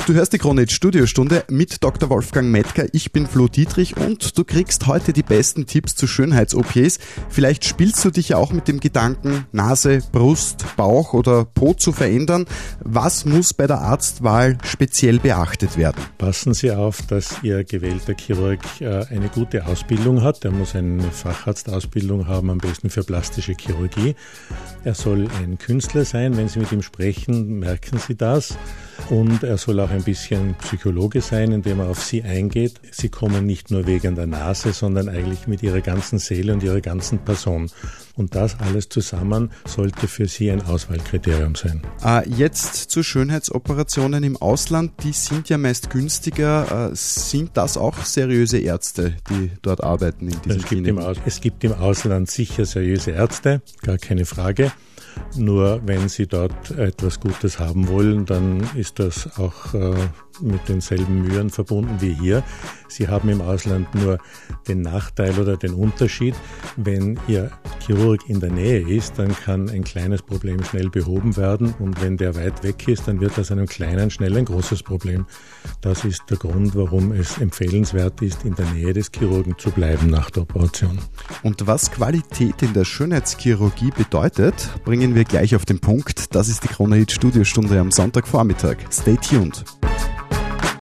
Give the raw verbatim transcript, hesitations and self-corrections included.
Du hörst die Krone-Hit Studiostunde mit Doktor Wolfgang Mettger. Ich bin Flo Dietrich und du kriegst heute die besten Tipps zu Schönheits-O Ps. Vielleicht spielst du dich ja auch mit dem Gedanken, Nase, Brust, Bauch oder Po zu verändern. Was muss bei der Arztwahl speziell beachtet werden? Passen Sie auf, dass Ihr gewählter Chirurg eine gute Ausbildung hat. Er muss eine Facharztausbildung haben, am besten für plastische Chirurgie. Er soll ein Künstler sein. Wenn Sie mit ihm sprechen, merken Sie das. Und er soll auch ein bisschen Psychologe sein, indem er auf Sie eingeht. Sie kommen nicht nur wegen der Nase, sondern eigentlich mit Ihrer ganzen Seele und Ihrer ganzen Person. Und das alles zusammen sollte für Sie ein Auswahlkriterium sein. Äh, jetzt zu Schönheitsoperationen im Ausland, die sind ja meist günstiger. Äh, sind das auch seriöse Ärzte, die dort arbeiten in diesen es gibt Kliniken? Im Aus- es gibt im Ausland sicher seriöse Ärzte, gar keine Frage. Nur wenn Sie dort etwas Gutes haben wollen, dann ist das auch äh, mit denselben Mühen verbunden wie hier. Sie haben im Ausland nur den Nachteil oder den Unterschied, wenn Ihr Chirurg in der Nähe ist, dann kann ein kleines Problem schnell behoben werden und wenn der weit weg ist, dann wird aus einem kleinen schnell ein großes Problem. Das ist der Grund, warum es empfehlenswert ist, in der Nähe des Chirurgen zu bleiben nach der Operation. Und was Qualität in der Schönheitschirurgie bedeutet, bringen wir gleich auf den Punkt. Das ist die Krone-Hit Studiostunde am Sonntagvormittag. Stay tuned.